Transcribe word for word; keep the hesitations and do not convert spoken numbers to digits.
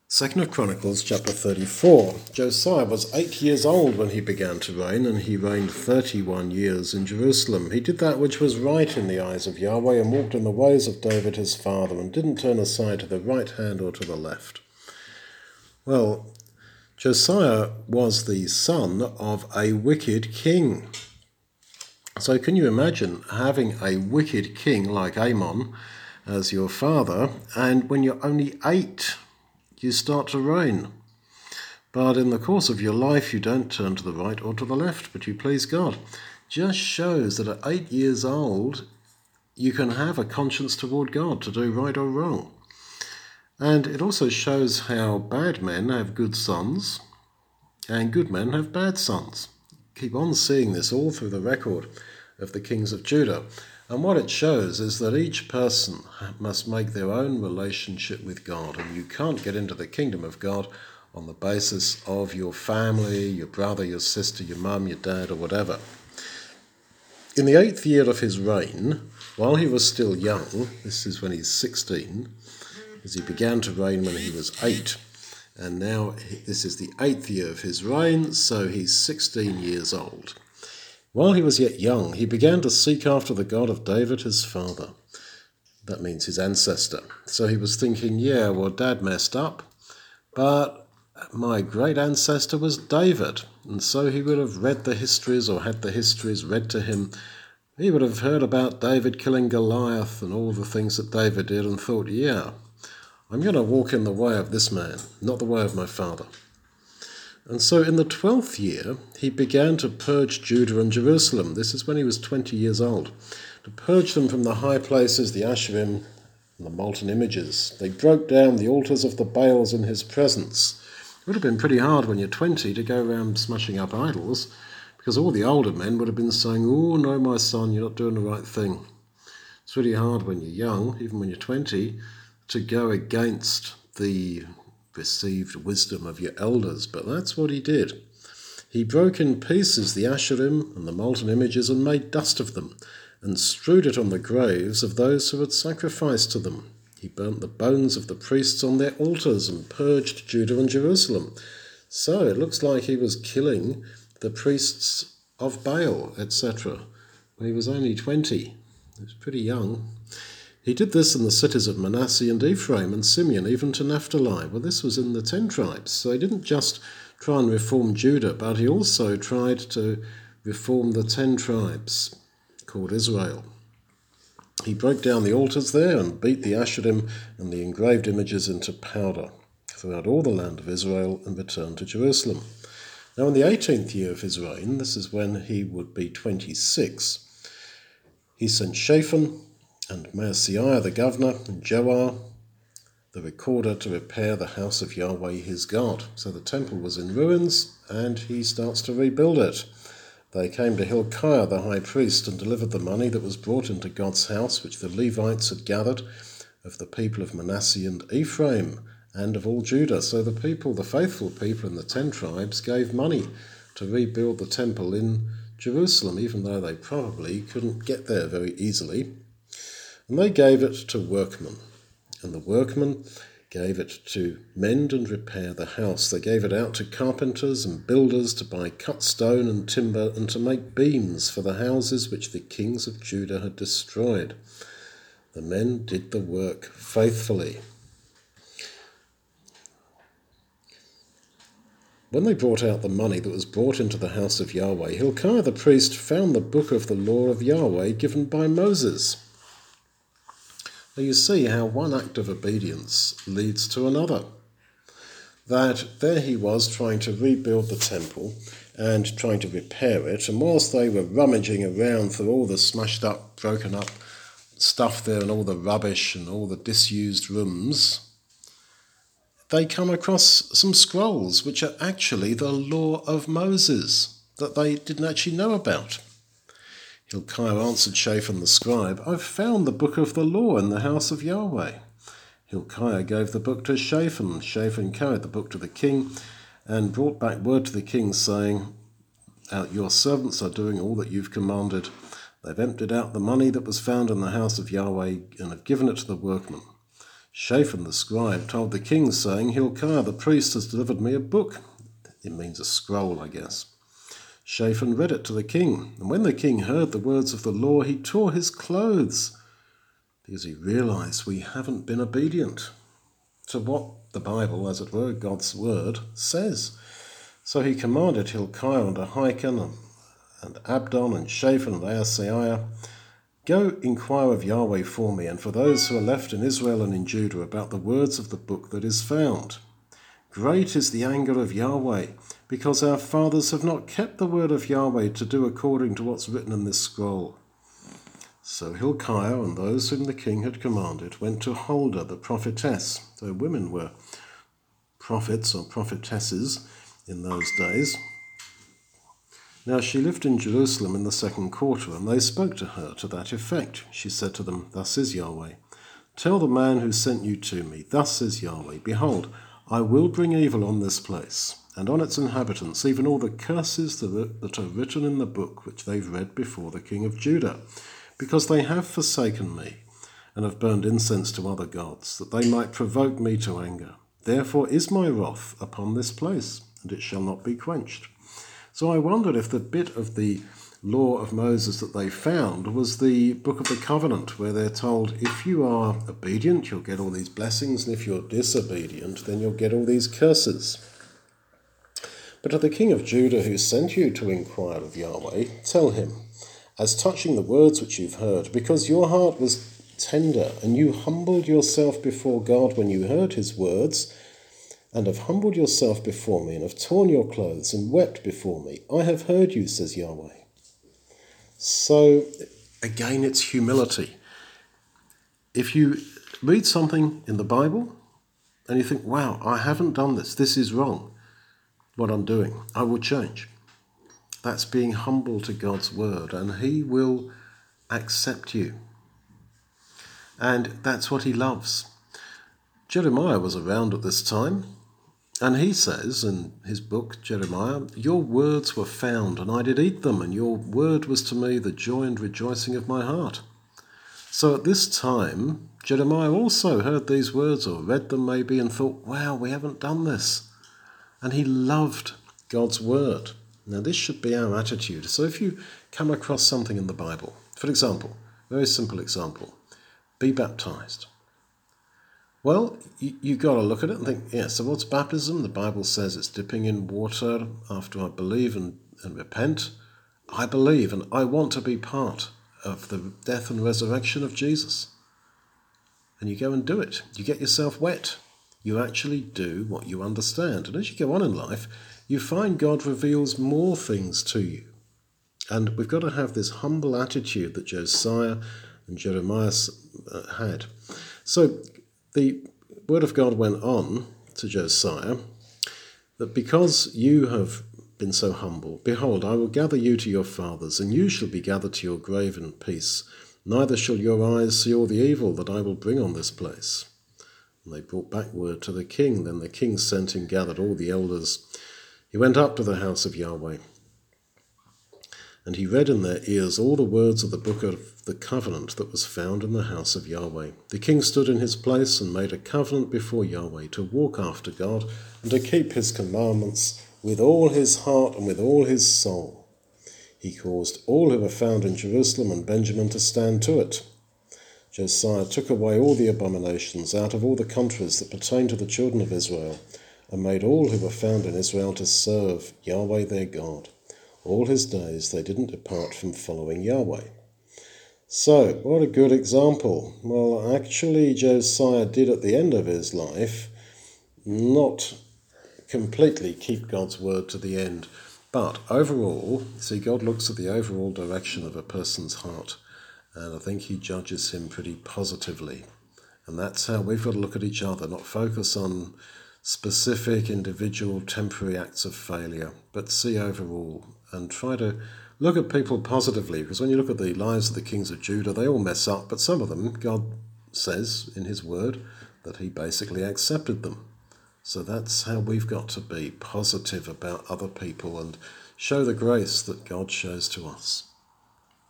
Second of Chronicles chapter thirty-four. Josiah was eight years old when he began to reign, and he reigned thirty-one years in Jerusalem. He did that which was right in the eyes of Yahweh, and walked in the ways of David his father, and didn't turn aside to the right hand or to the left. Well, Josiah was the son of a wicked king. So can you imagine having a wicked king like Amon as your father, and when you're only eight, you start to reign? But in the course of your life, you don't turn to the right or to the left, but you please God. Just shows that at eight years old, you can have a conscience toward God to do right or wrong. And it also shows how bad men have good sons and good men have bad sons. Keep on seeing this all through the record of the kings of Judah. And what it shows is that each person must make their own relationship with God, and you can't get into the kingdom of God on the basis of your family, your brother, your sister, your mum, your dad, or whatever. In the eighth year of his reign, while he was still young, this is when he's sixteen, as he began to reign when he was eight, and now this is the eighth year of his reign, so he's sixteen years old. While he was yet young, he began to seek after the God of David his father. That means his ancestor. So he was thinking, yeah, well, Dad messed up, but my great ancestor was David. And so he would have read the histories or had the histories read to him. He would have heard about David killing Goliath and all the things that David did and thought, yeah, I'm going to walk in the way of this man, not the way of my father. And so in the twelfth year, he began to purge Judah and Jerusalem. This is when he was twenty years old. To purge them from the high places, the Asherim, and the molten images. They broke down the altars of the Baals in his presence. It would have been pretty hard when you're twenty to go around smashing up idols, because all the older men would have been saying, oh, no, my son, you're not doing the right thing. It's really hard when you're young, even when you're twenty, to go against the received wisdom of your elders, but that's what he did. He broke in pieces the Asherim and the molten images and made dust of them, and strewed it on the graves of those who had sacrificed to them. He burnt the bones of the priests on their altars and purged Judah and Jerusalem. So it looks like he was killing the priests of Baal, et cetera, when he was only twenty. He was pretty young. He did this in the cities of Manasseh and Ephraim and Simeon, even to Naphtali. Well, this was in the ten tribes. So he didn't just try and reform Judah, but he also tried to reform the ten tribes called Israel. He broke down the altars there and beat the Asherim and the engraved images into powder throughout all the land of Israel and returned to Jerusalem. Now in the eighteenth year of his reign, this is when he would be twenty-six, he sent Shaphan and Maaseiah the governor, and Joah the recorder, to repair the house of Yahweh his God. So the temple was in ruins, and he starts to rebuild it. They came to Hilkiah the high priest and delivered the money that was brought into God's house, which the Levites had gathered of the people of Manasseh and Ephraim, and of all Judah. So the people, the faithful people in the ten tribes, gave money to rebuild the temple in Jerusalem, even though they probably couldn't get there very easily. And they gave it to workmen, and the workmen gave it to mend and repair the house. They gave it out to carpenters and builders to buy cut stone and timber and to make beams for the houses which the kings of Judah had destroyed. The men did the work faithfully. When they brought out the money that was brought into the house of Yahweh, Hilkiah the priest found the book of the law of Yahweh given by Moses. Now you see how one act of obedience leads to another. That there he was trying to rebuild the temple and trying to repair it, and whilst they were rummaging around through all the smashed up, broken up stuff there and all the rubbish and all the disused rooms, they come across some scrolls which are actually the law of Moses that they didn't actually know about. Hilkiah answered Shaphan the scribe, I've found the book of the law in the house of Yahweh. Hilkiah gave the book to Shaphan. Shaphan carried the book to the king and brought back word to the king, saying, your servants are doing all that you've commanded. They've emptied out the money that was found in the house of Yahweh and have given it to the workmen. Shaphan the scribe told the king, saying, Hilkiah the priest has delivered me a book. It means a scroll, I guess. Shaphan read it to the king, and when the king heard the words of the law, he tore his clothes, because he realized we haven't been obedient to what the Bible, as it were, God's word, says. So he commanded Hilkiah and Ahikam and Abdon and Shaphan and Asaiah, Go inquire of Yahweh for me and for those who are left in Israel and in Judah about the words of the book that is found. Great is the anger of Yahweh, because our fathers have not kept the word of Yahweh to do according to what's written in this scroll. So Hilkiah and those whom the king had commanded went to Huldah the prophetess. So women were prophets or prophetesses in those days. Now she lived in Jerusalem in the second quarter, and they spoke to her to that effect. She said to them, Thus says Yahweh, Tell the man who sent you to me, Thus says Yahweh, Behold, I will bring evil on this place, and on its inhabitants, even all the curses that are written in the book which they've read before the king of Judah, because they have forsaken me, and have burned incense to other gods, that they might provoke me to anger. Therefore is my wrath upon this place, and it shall not be quenched. So I wondered if the bit of the law of Moses that they found was the book of the covenant, where they're told, if you are obedient, you'll get all these blessings, and if you're disobedient, then you'll get all these curses. But to the king of Judah who sent you to inquire of Yahweh, tell him, as touching the words which you've heard, because your heart was tender, and you humbled yourself before God when you heard his words, and have humbled yourself before me, and have torn your clothes, and wept before me. I have heard you, says Yahweh. So, again, it's humility. If you read something in the Bible, and you think, wow, I haven't done this, this is wrong, what I'm doing, I will change. That's being humble to God's word, and he will accept you. And that's what he loves. Jeremiah was around at this time, and he says in his book, Jeremiah, Your words were found, and I did eat them, and your word was to me the joy and rejoicing of my heart. So at this time, Jeremiah also heard these words, or read them maybe, and thought, wow, we haven't done this. And he loved God's word. Now this should be our attitude. So if you come across something in the Bible, for example, very simple example, be baptized. Well, you, you've got to look at it and think, yeah, so what's baptism? The Bible says it's dipping in water after I believe and, and repent. I believe and I want to be part of the death and resurrection of Jesus. And you go and do it. You get yourself wet. You actually do what you understand. And as you go on in life, you find God reveals more things to you. And we've got to have this humble attitude that Josiah and Jeremiah uh, had. So the word of God went on to Josiah that because you have been so humble, behold, I will gather you to your fathers, and you shall be gathered to your grave in peace. Neither shall your eyes see all the evil that I will bring on this place. And they brought back word to the king. Then the king sent and gathered all the elders. He went up to the house of Yahweh, and he read in their ears all the words of the book of the covenant that was found in the house of Yahweh. The king stood in his place and made a covenant before Yahweh to walk after God and to keep his commandments with all his heart and with all his soul. He caused all who were found in Jerusalem and Benjamin to stand to it. Josiah took away all the abominations out of all the countries that pertained to the children of Israel, and made all who were found in Israel to serve Yahweh their God. All his days they didn't depart from following Yahweh. So, what a good example. Well, actually Josiah did at the end of his life not completely keep God's word to the end. But overall, see, God looks at the overall direction of a person's heart, and I think he judges him pretty positively. And that's how we've got to look at each other, not focus on specific individual temporary acts of failure, but see overall and try to look at people positively, because when you look at the lives of the kings of Judah, they all mess up, but some of them, God says in his word that he basically accepted them. So that's how we've got to be positive about other people and show the grace that God shows to us.